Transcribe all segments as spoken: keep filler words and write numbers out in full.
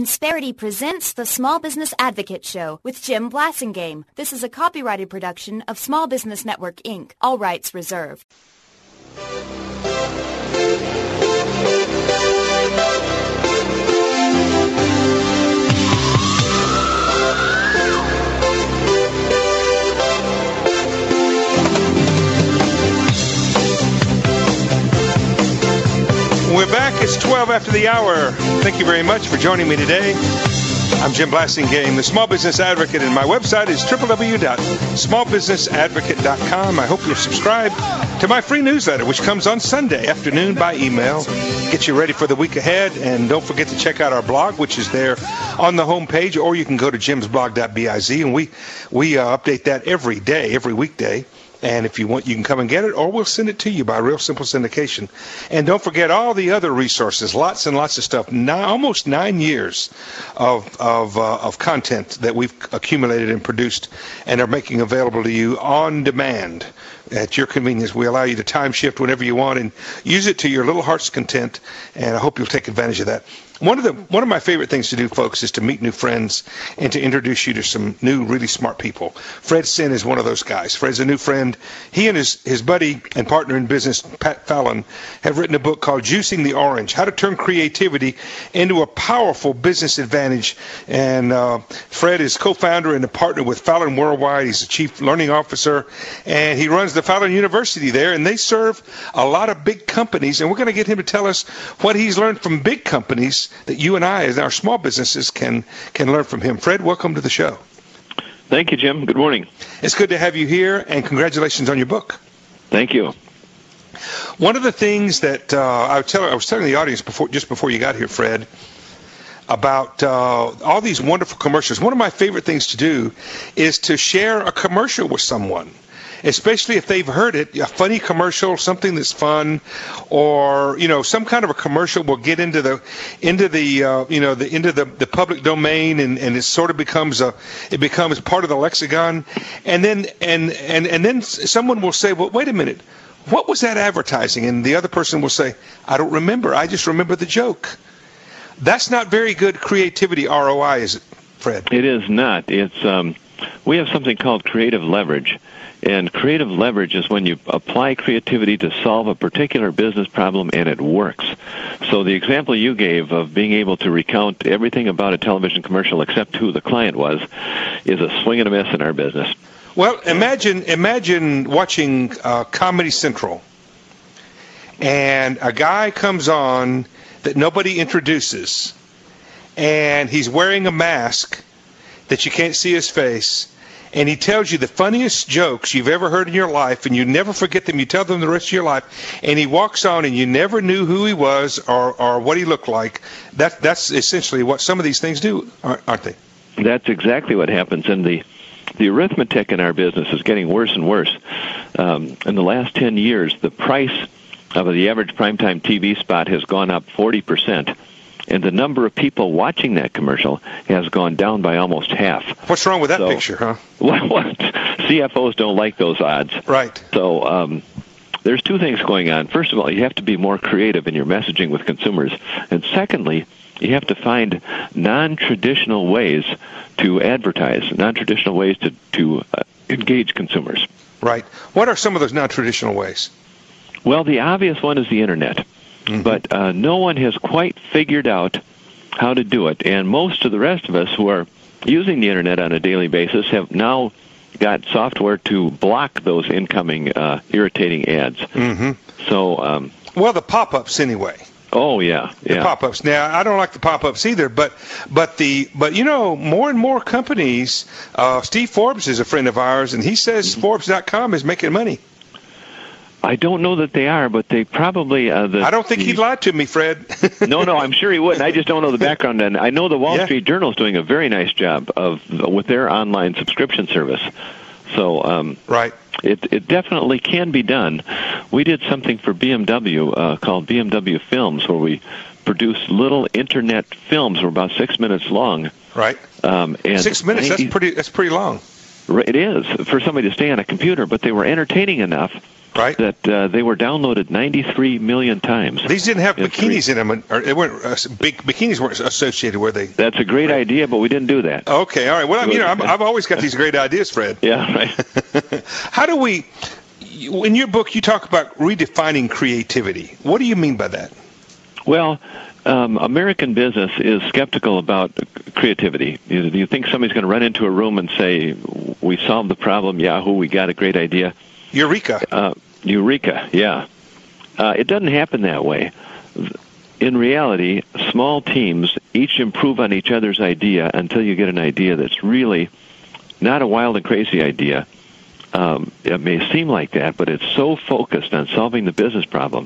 Insperity presents the Small Business Advocate Show with Jim Blasingame. This is a copyrighted production of Small Business Network, Incorporated. All rights reserved. We're back. It's twelve after the hour. Thank you very much for joining me today. I'm Jim Blasingame, the Small Business Advocate, and my website is w w w dot small business advocate dot com. I hope you'll subscribe to my free newsletter, which comes on Sunday afternoon by email. Get you ready for the week ahead, and don't forget to check out our blog, which is there on the homepage, or you can go to jims blog dot biz, and we, we uh, update that every day, every weekday. And if you want, you can come and get it, or we'll send it to you by real simple syndication. And don't forget all the other resources, lots and lots of stuff. Nine, almost nine years of of uh, of content that we've accumulated and produced and are making available to you on demand at your convenience. We allow you to time shift whenever you want and use it to your little heart's content. And I hope you'll take advantage of that. One of the one of my favorite things to do, folks, is to meet new friends and to introduce you to some new, really smart people. Fred Sin is one of those guys. Fred's a new friend. He and his, his buddy and partner in business, Pat Fallon, have written a book called Juicing the Orange, How to Turn Creativity into a Powerful Business Advantage. And uh, Fred is co-founder and a partner with Fallon Worldwide. He's the chief learning officer, and he runs the Fallon University there, and they serve a lot of big companies. And we're going to get him to tell us what he's learned from big companies that you and I, as our small businesses, can can learn from him. Fred, welcome to the show. Thank you, Jim. Good morning. It's good to have you here, and congratulations on your book. Thank you. One of the things that uh, I, was telling, I was telling the audience before, just before you got here, Fred, about uh, all these wonderful commercials. One of my favorite things to do is to share a commercial with someone, especially if they've heard it, a funny commercial, something that's fun, or, you know, some kind of a commercial will get into the, into the, uh, you know, the, into the, the public domain, and, and it sort of becomes a, it becomes part of the lexicon. And then, and, and, and then someone will say, well, wait a minute, what was that advertising? And the other person will say, I don't remember. I just remember the joke. That's not very good creativity R O I, is it, Fred? It is not. It's, um, we have something called creative leverage. And creative leverage is when you apply creativity to solve a particular business problem and it works. So the example you gave of being able to recount everything about a television commercial except who the client was is a swing and a miss in our business. Well, imagine imagine watching uh, Comedy Central, and a guy comes on that nobody introduces, and he's wearing a mask that you can't see his face, and he tells you the funniest jokes you've ever heard in your life, and you never forget them. You tell them the rest of your life, and he walks on, and you never knew who he was or, or what he looked like. That, that's essentially what some of these things do, aren't they? That's exactly what happens. And the, the arithmetic in our business is getting worse and worse. Um, in the last ten years, the price of the average primetime T V spot has gone up forty percent. And the number of people watching that commercial has gone down by almost half. What's wrong with that so, picture, huh? Well, what, C F Os don't like those odds. Right. So um, there's two things going on. First of all, you have to be more creative in your messaging with consumers. And secondly, you have to find non-traditional ways to advertise, non-traditional ways to, to uh, engage consumers. Right. What are some of those non-traditional ways? Well, the obvious one is the Internet. Mm-hmm. But uh, no one has quite figured out how to do it. And most of the rest of us who are using the Internet on a daily basis have now got software to block those incoming uh, irritating ads. Mm-hmm. So, um, well, the pop-ups anyway. Oh yeah, yeah. The pop-ups. Now, I don't like the pop-ups either, but but the but you know, more and more companies. Uh, Steve Forbes is a friend of ours, and he says mm-hmm. Forbes dot com is making money. I don't know that they are, but they probably... Uh, the, I don't think the, he'd lie to me, Fred. no, no, I'm sure he wouldn't. I just don't know the background. And I know the Wall yeah. Street Journal is doing a very nice job of with their online subscription service. So um, right. it, it definitely can be done. We did something for B M W uh, called B M W Films, where we produced little Internet films that were about six minutes long. Right. Um, and six minutes, that's pretty, that's pretty long. It is, for somebody to stay on a computer, but they were entertaining enough right? that uh, they were downloaded ninety-three million times. These didn't have in bikinis three. in them, or they weren't uh, big bikinis weren't associated, were they? That's a great idea, but we didn't do that. Okay, all right. Well, I mean, you know, I'm, I've always got these great ideas, Fred. Yeah, right. How do we? In your book, you talk about redefining creativity. What do you mean by that? Well, um, American business is skeptical about creativity. You, you think somebody's going to run into a room and say, "We solved the problem, Yahoo! We got a great idea." Eureka! Uh, Eureka! Yeah, uh, it doesn't happen that way. In reality, small teams each improve on each other's idea until you get an idea that's really not a wild and crazy idea. Um, it may seem like that, but it's so focused on solving the business problem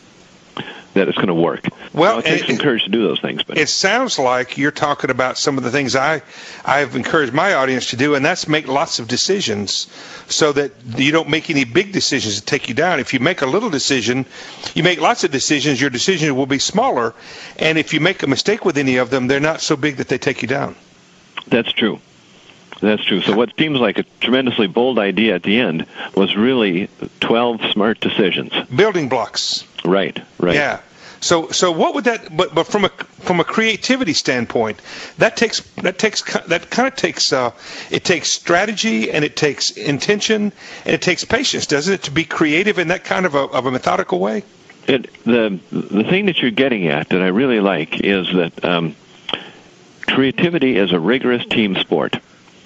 that it's going to work. Well, now, it takes it, some courage to do those things. But it sounds like you're talking about some of the things I, I've encouraged my audience to do, and that's make lots of decisions so that you don't make any big decisions that take you down. If you make a little decision, you make lots of decisions, your decisions will be smaller, and if you make a mistake with any of them, they're not so big that they take you down. That's true. That's true. So what seems like a tremendously bold idea at the end was really twelve smart decisions. Building blocks. Right, right. Yeah. So, so what would that? But, but from a from a creativity standpoint, that takes that takes that kind of takes uh, it takes strategy and it takes intention and it takes patience, doesn't it, to be creative in that kind of a of a methodical way? It the the thing that you're getting at that I really like is that um, creativity is a rigorous team sport.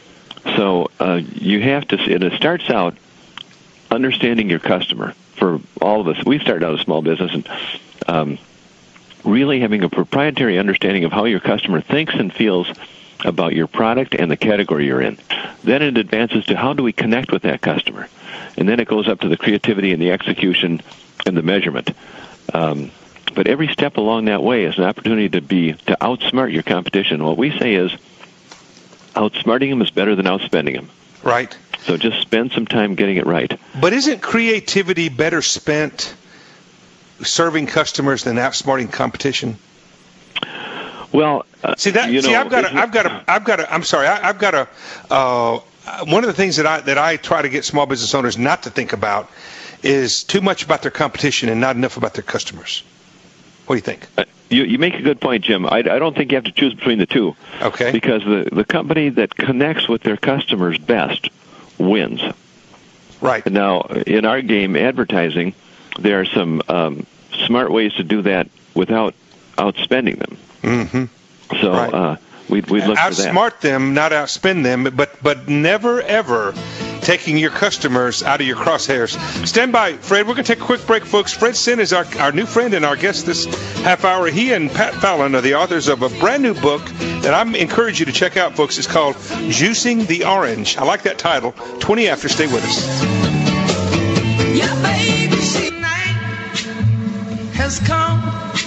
So uh, you have to. It starts out understanding your customer. For all of us, we started out a small business, and um, really having a proprietary understanding of how your customer thinks and feels about your product and the category you're in. Then it advances to how do we connect with that customer, and then it goes up to the creativity and the execution and the measurement. Um, but every step along that way is an opportunity to be to outsmart your competition. What we say is, outsmarting them is better than outspending them. Right. So just spend some time getting it right. But isn't creativity better spent serving customers than outsmarting competition? Well, uh, see that. You know, see, I've got. A, I've got. A, I've got. A, I'm sorry. I, I've got a. Uh, one of the things that I that I try to get small business owners not to think about is too much about their competition and not enough about their customers. What do you think? Uh, you, you make a good point, Jim. I, I don't think you have to choose between the two. Okay. Because the, the company that connects with their customers best wins. Right. Now, in our game, advertising, there are some um, smart ways to do that without outspending them. Mm-hmm. So right. uh, we'd, we'd look for that. Outsmart them, not outspend them, but but never, ever taking your customers out of your crosshairs. Stand by, Fred. We're going to take a quick break, folks. Fred Sinn is our, our new friend and our guest this half hour. He and Pat Fallon are the authors of a brand new book that I encourage you to check out, folks. It's called Juicing the Orange. I like that title. twenty after. Stay with us. Yeah, baby, she night has come,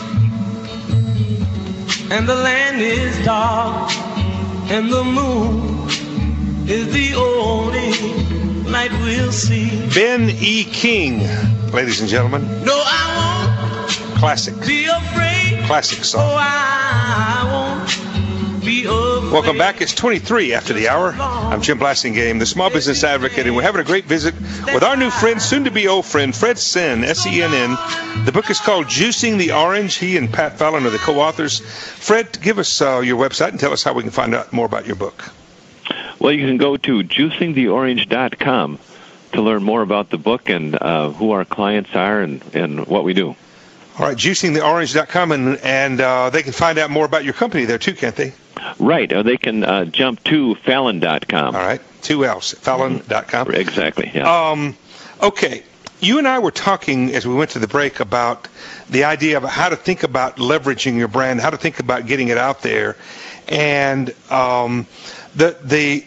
and the land is dark, and the moon is the only light we'll see. Ben E. King, ladies and gentlemen. No, I won't Classic. be afraid. Classic song. Oh, I won't be afraid. Welcome back. It's twenty-three after the hour. I'm Jim Blasingame, the Small Business Advocate, and we're having a great visit with our new friend, soon-to-be old friend, Fred Sinn, S E N N. The book is called Juicing the Orange. He and Pat Fallon are the co-authors. Fred, give us uh, your website and tell us how we can find out more about your book. Well, you can go to juicing the orange dot com to learn more about the book and uh, who our clients are and, and what we do. All right, juicing the orange dot com, and, and uh, they can find out more about your company there, too, can't they? Right. Or they can uh, jump to Fallon dot com. All right, two L's, Fallon dot com. Exactly, yeah. Um, okay, you and I were talking as we went to the break about the idea of how to think about leveraging your brand, how to think about getting it out there, and um, the the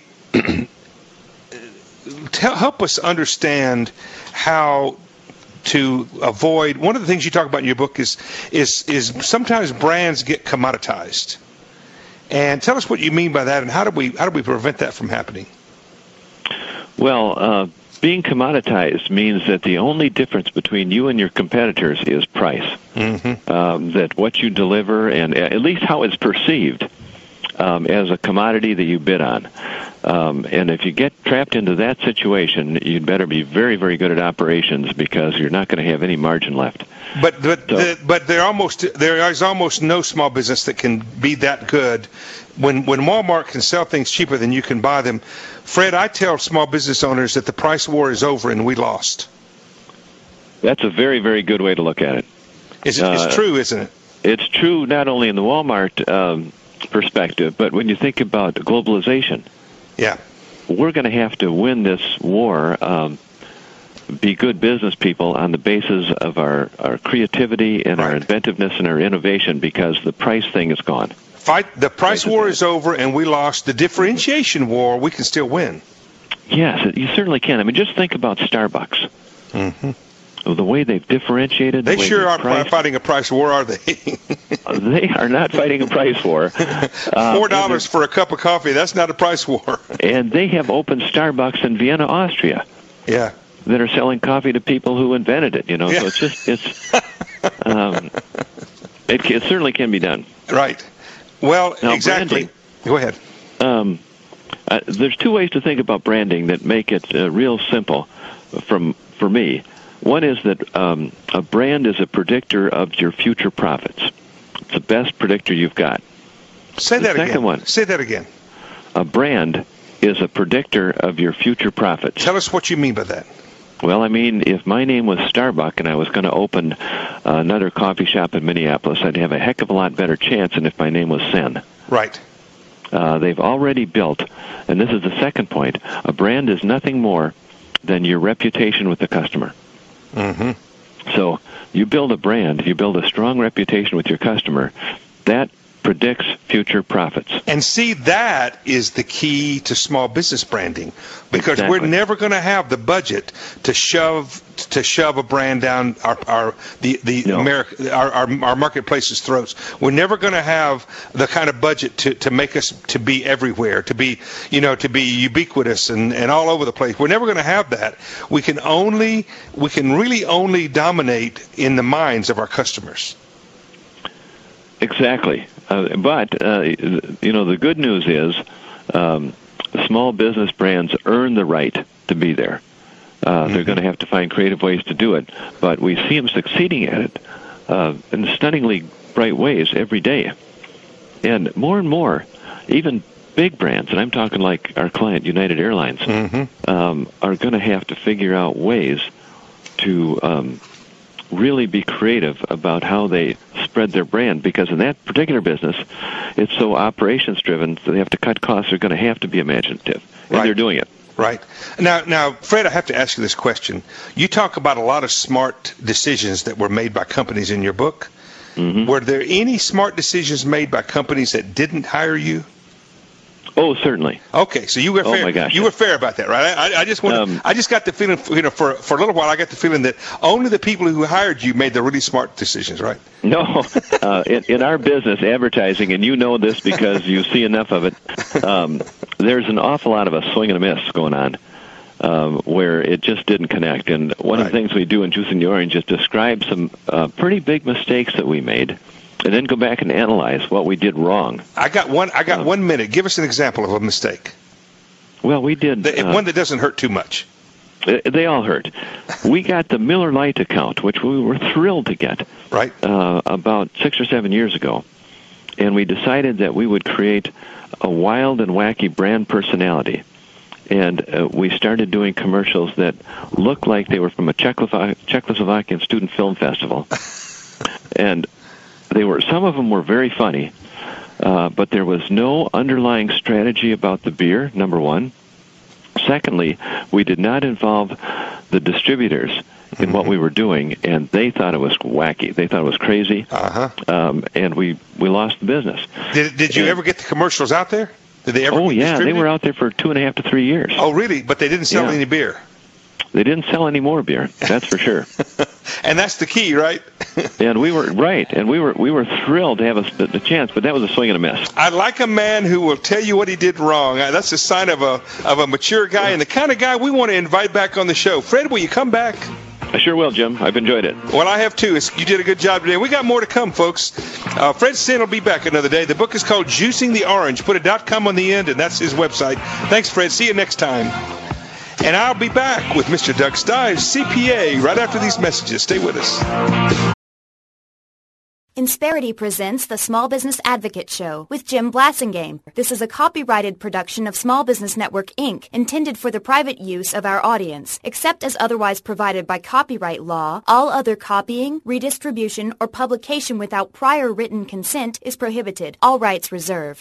tell, help us understand how to avoid. One of the things you talk about in your book is is is sometimes brands get commoditized, and tell us what you mean by that, and how do we how do we prevent that from happening? Well, uh, being commoditized means that the only difference between you and your competitors is price. Mm-hmm. Um, that what you deliver, and at least how it's perceived um, as a commodity that you bid on. Um, and if you get trapped into that situation, you'd better be very, very good at operations because you're not going to have any margin left. But but So- the, but there almost there is almost no small business that can be that good. When when Walmart can sell things cheaper than you can buy them, Fred, I tell small business owners that the price war is over and we lost. That's a very, very good way to look at it. It's, Uh, it's true, isn't it? It's true not only in the Walmart um, perspective, but when you think about globalization. Yeah. We're going to have to win this war, um, be good business people on the basis of our, our creativity and our Right. inventiveness and our innovation because the price thing is gone. Fight the price Right. war is over and we lost. The differentiation war, we can still win. Yes, you certainly can. I mean, just think about Starbucks. Mm-hmm. The way they've differentiated. They the way sure they've aren't priced, fighting a price war, are they? They are not fighting a price war. Uh, Four dollars for a cup of coffee, that's not a price war. And they have opened Starbucks in Vienna, Austria, Yeah. that are selling coffee to people who invented it. You know, Yeah. so it's just it's. Um, it, it certainly can be done. Right. Well, Now, exactly. branding. Go ahead. Um, uh, there's two ways to think about branding that make it uh, real simple from for me. One is that um, a brand is a predictor of your future profits. It's the best predictor you've got. Say The that second again. one. Say that again. A brand is a predictor of your future profits. Tell us what you mean by that. Well, I mean, if my name was Starbuck and I was going to open uh, another coffee shop in Minneapolis, I'd have a heck of a lot better chance than if my name was Sen. Right. Uh, they've already built, and this is the second point, a brand is nothing more than your reputation with the customer. Mm-hmm. So you build a brand, you build a strong reputation with your customer, that predicts future profits. And see, that is the key to small business branding, because Exactly. we're never going to have the budget to shove to shove a brand down our our the the No. America our, our our marketplace's throats. We're never going to have the kind of budget to, to make us to be everywhere, to be you know to be ubiquitous and, and all over the place. We're never going to have that. We can only we can really only dominate in the minds of our customers. Exactly. Uh, but, uh, you know, the good news is um, small business brands earn the right to be there. Uh, Mm-hmm. They're going to have to find creative ways to do it, but we see them succeeding at it uh, in stunningly bright ways every day. And more and more, even big brands, and I'm talking like our client, United Airlines, Mm-hmm. um, are going to have to figure out ways to um, really be creative about how they spread their brand, because in that particular business, it's so operations driven, so they have to cut costs. They're going to have to be imaginative, and Right. they're doing it. Right. Now, now, Fred, I have to ask you this question. You talk about a lot of smart decisions that were made by companies in your book. Mm-hmm. Were there any smart decisions made by companies that didn't hire you? Oh, certainly. Okay, so you were Oh, fair. my gosh, you yeah. were fair about that, right? I, I just wanted, Um, I just got the feeling, you know, for for a little while, I got the feeling that only the people who hired you made the really smart decisions, right? No, uh, in, in our business, advertising, and you know this because you see enough of it, um, there's an awful lot of a swing and a miss going on um, where it just didn't connect. And one of the Right. things we do in Juicing the Orange is describe some uh, pretty big mistakes that we made and then go back and analyze what we did wrong. I got one. I got Um, one minute. Give us an example of a mistake, Well, we did... the, uh, one that doesn't hurt too much. Uh, They all hurt. We got the Miller Lite account, which we were thrilled to get Right. uh, about six or seven years ago, and we decided that we would create a wild and wacky brand personality. And uh, we started doing commercials that looked like they were from a Czechoslovakian, Czechoslovakian student film festival. And they were some of them were very funny, uh, but there was no underlying strategy about the beer, number one. Secondly, we did not involve the distributors in what we were doing, and they thought it was wacky. They thought it was crazy, Uh-huh. um, and we, we lost the business. Did Did you and- ever get the commercials out there? Did they ever? Oh, get yeah, they distributed? were out there for two and a half to three years. Oh, really? But they didn't sell Yeah. any beer. They didn't sell any more beer, that's for sure. And that's the key, right? And we were, right, and we were we were thrilled to have a, the chance, but that was a swing and a miss. I like a man who will tell you what he did wrong. Uh, That's a sign of a of a mature guy and the kind of guy we want to invite back on the show. Fred, will you come back? I sure will, Jim. I've enjoyed it. Well, I have too. It's, you did a good job today. We got more to come, folks. Uh, Fred Sin will be back another day. The book is called Juicing the Orange. Put a .com on the end, and that's his website. Thanks, Fred. See you next time. And I'll be back with Mister Doug Stives, C P A, right after these messages. Stay with us. Insperity presents the Small Business Advocate Show with Jim Blasingame. This is a copyrighted production of Small Business Network, Incorporated, intended for the private use of our audience. Except as otherwise provided by copyright law, all other copying, redistribution, or publication without prior written consent is prohibited. All rights reserved.